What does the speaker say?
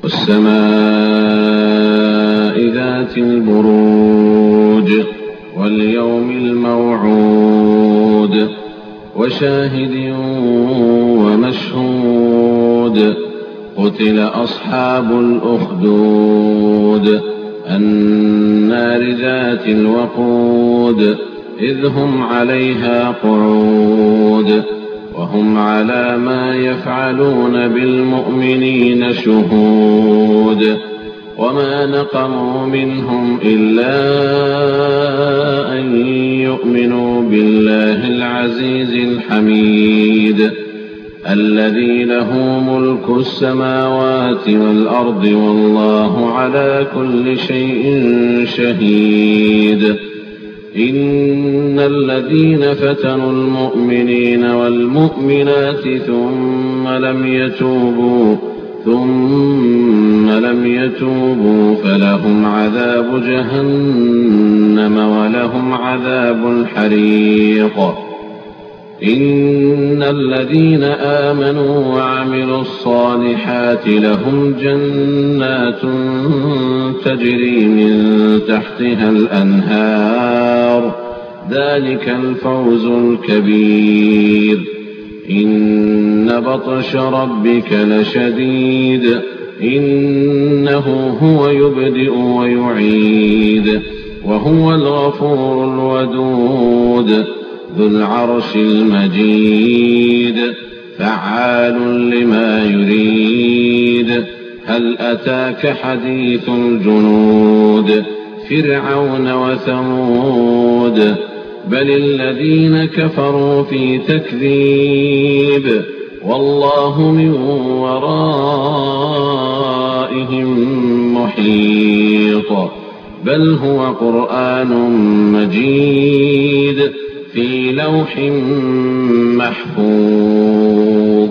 والسماء ذات البروج واليوم الموعود وشاهد ومشهود قتل أصحاب الأخدود النار ذات الوقود إذ هم عليها قعود وهم على ما يفعلون بالمؤمنين شهود وما نقموا منهم إلا أن يؤمنوا بالله العزيز الحميد الذي له ملك السماوات والأرض والله على كل شيء شهيد إن الذين فتنوا المؤمنين والمؤمنات ثم لم يتوبوا فلهم عذاب جهنم ولهم عذاب الحريق إن الذين آمنوا وعملوا الصالحات لهم جنات تجري من تحتها الأنهار ذلك الفوز الكبير إن بطش ربك لشديد إنه هو يبدئ ويعيد وهو الغفور الودود ذو العرش المجيد فعال لما يريد هل أتاك حديث الجنود فرعون وثمود بل الذين كفروا في تكذيب والله من ورائهم محيط بل هو قرآن مجيد في لوح محفوظ